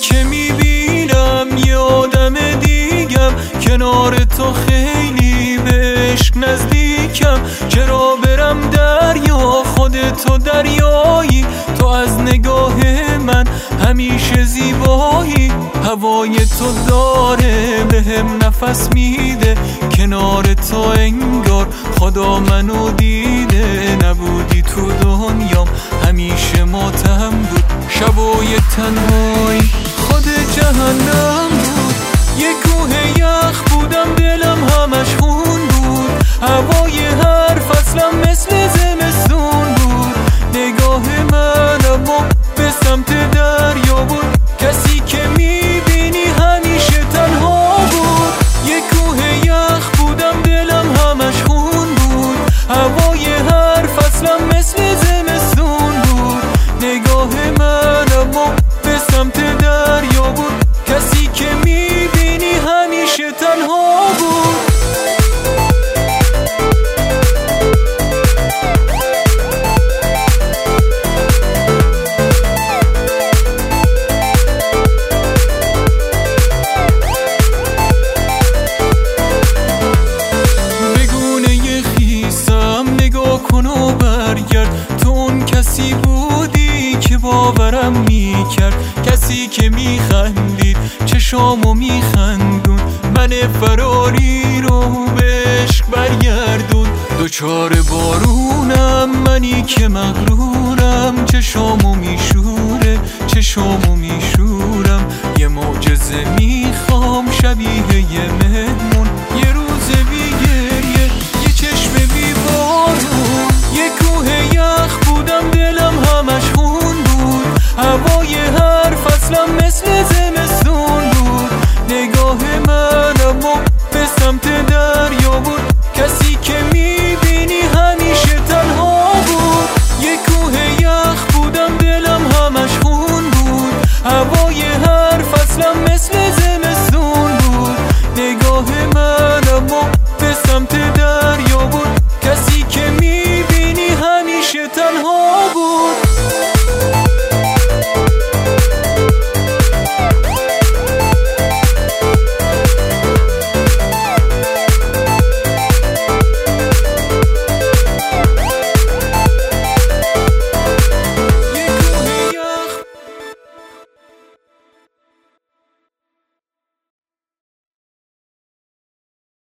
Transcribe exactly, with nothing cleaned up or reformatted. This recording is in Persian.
که میبینم یه آدم دیگم، کنار تو خیلی به عشق نزدیکم. چرا برم دریا خودتو دریایی، تو از نگاه من همیشه زیبایی. هوای تو داره بهم نفس میده، کنار تو انگار خدا منو دیده. نبودی تو دنیام همیشه ماتم بود، شبای تنهایی خود جهنم بود. یه کوه یخ بودم دلم همش خون بود، هوای هر فصلم مثل زمستون بود. نگاه من اما به سمت دریا بود، کسی که میبینی همیشه تنها بود. یه کوه یخ بودم دلم همش خون بود، هوای هر فصلم مثل زمستون بود. نگاه من اما به سمت دریا بود، کسی که میبینی همیشه تنها بود. کنو برگرد، تو اون کسی بودی که باورم میکرد، کسی که میخندید چشامو میخندون، من فراری رو به عشق برگردون. دوچار بارونم منی که مغرورم، چشامو میشوره چشامو میشورم. یه معجزه میخوام شبیه یه مهمون، یه روز بی گریه یه چشم بی بارون. یه کوه یخ بودم دلم همش خون بود، هوای هر